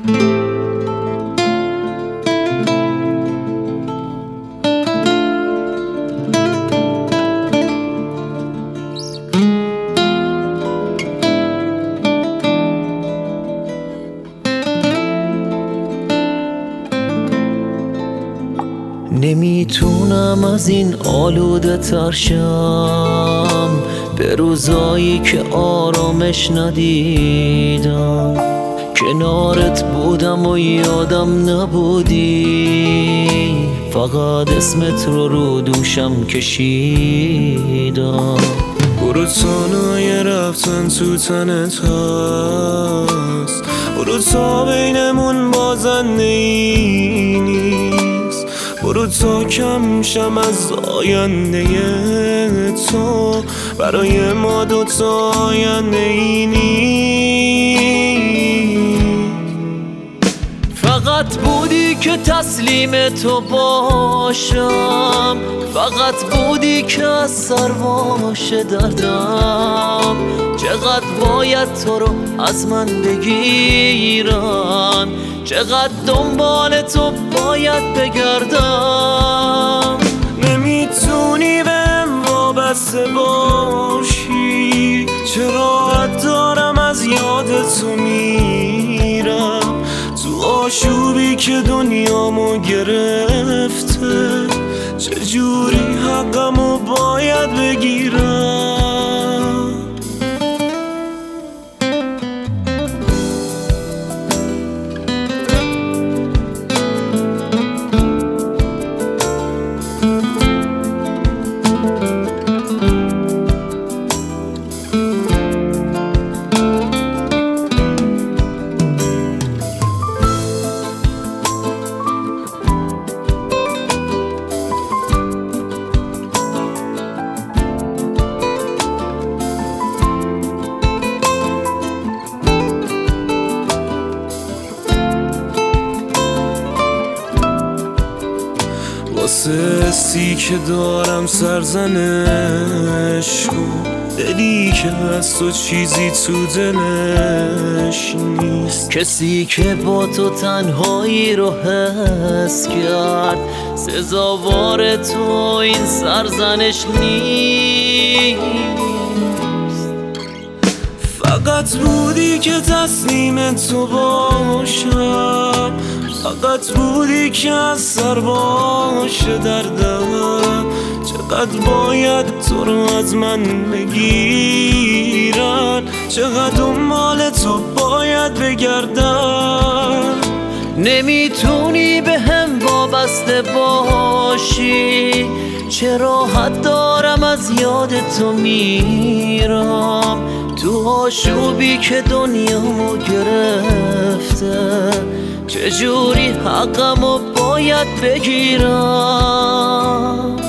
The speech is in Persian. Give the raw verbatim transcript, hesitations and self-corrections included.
نمیتونم از این آلوده تر شم، به روزایی که آرامش ندیدم. کنارت بودم و یادم نبودی، فقط اسمت رو رو دوشم کشیدم. برو تانای رفتن تو تنت هست، برو تا بینمون بازنده ای نیست. برو تا کم شم از آینده تو، برای ما دوتا آینده ای نیست. فقط بودی که تسلیم تو باشم، فقط بودی که از سر باشه دردم. چقدر باید تو رو از من بگیرم، چقدر دنبال تو باید بگردم. نمیتونی بهم وابسته باشی، چرا راحت دارم از یاد تو میرم. تو آشوبی که دنیامو گرفته، چجوری حقمو باید بگیرم. واسه حسی که دارم سرزنش کن، دلی که از تو چیزی تو دلش نیست. کسی که با تو تنهایی رو حس کرد، سزاوار تو این سرزنش نیست. فقط بودی که تسلیم تو باشم، فقط بودی که از سر باشه دردم. چقدر باید تو رو از من بگیرن، چقدر دنبال تو باید بگردم. نمیتونی به هم وابسته باشی، چه راحت دارم از یاد تو میرم. تو آشوبی که دنیامو گرفته، چجوری حقمو باید بگیرم.